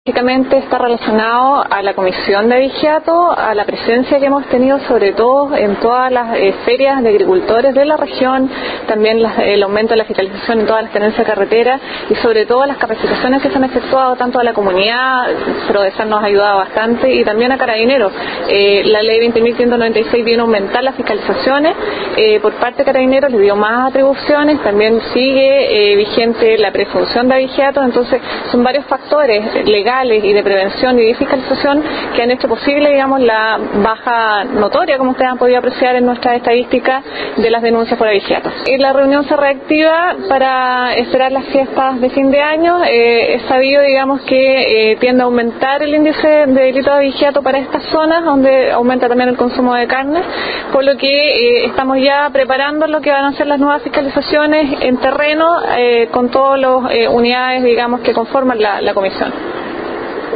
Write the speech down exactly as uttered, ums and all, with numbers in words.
Básicamente está relacionado a la comisión de Abigeato, a la presencia que hemos tenido sobre todo en todas las eh, ferias de agricultores de la región, también las, el aumento de la fiscalización en todas las tenencias carreteras y sobre todo las capacitaciones que se han efectuado tanto a la comunidad, PRODESAL nos ha ayudado bastante, y también a Carabineros. Eh, la ley veinte mil ciento noventa y seis vino a aumentar las fiscalizaciones, eh, por parte de Carabineros le dio más atribuciones, también sigue eh, vigente la presunción de Abigeato, entonces son varios factores legales y de prevención y de fiscalización que han hecho posible, digamos, la baja notoria, como ustedes han podido apreciar en nuestras estadísticas, de las denuncias por abigeato. Y la reunión se reactiva para esperar las fiestas de fin de año. Eh, es sabido, digamos, que eh, tiende a aumentar el índice de delito de abigeato para estas zonas, donde aumenta también el consumo de carne, por lo que eh, estamos ya preparando lo que van a ser las nuevas fiscalizaciones en terreno, eh, con todas las eh, unidades, digamos, que conforman la, la comisión.